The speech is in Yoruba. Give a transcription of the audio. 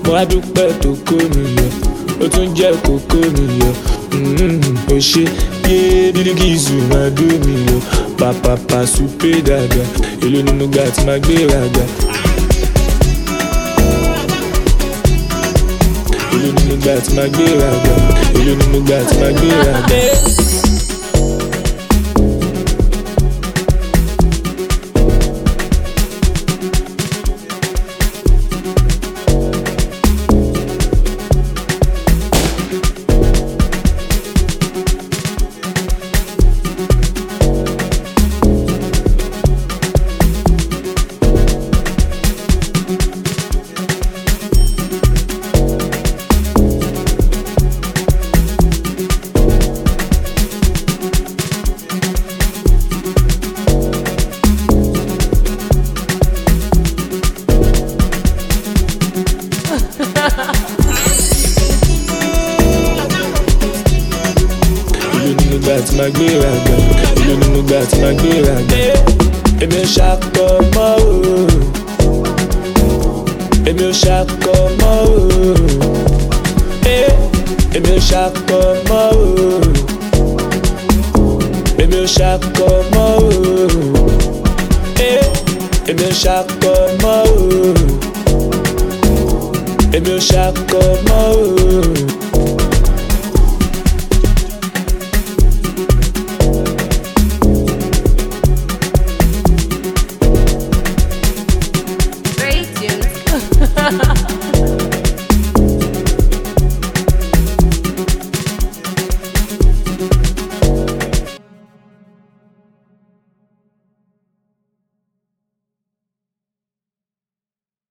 mo wá dúpẹ́ tó kó mi yọ ó tún jẹ́ kókó mi yọ ó ṣe yé Bílíkísù máa dó mi yọ pàpàpà súpé dàgbà èló ni mo gbà tí máa gbé ràgbà. Èló ni mo gbà tí máa gbé ràgbà èló ni mo gbà tí máa gbé ràgbà. Tí máa gbé ràgbà èló ni mo gbà tí máa gbé ràgbà. Èmi ò ṣakọ mọ́ o èmi ò ṣakọ mọ́ o èmi ò ṣakọ mọ́ o èmi ò ṣakọ mọ́ o èmi ò ṣakọ mọ́ o èmi ò ṣakọ mọ́ o.